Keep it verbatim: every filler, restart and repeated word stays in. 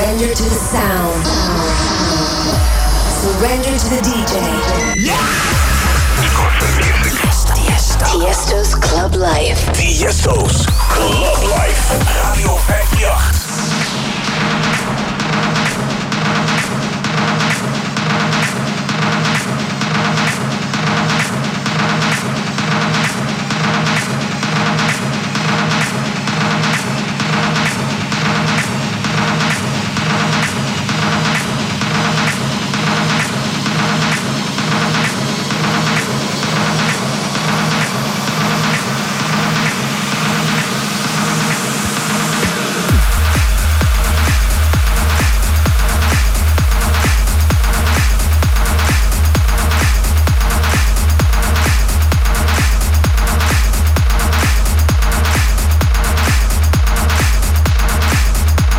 Surrender to the sound. Surrender to the D J. Yeah! Tiesto's Club Life. Tiesto's Club Life. Radio vijfenvijftig.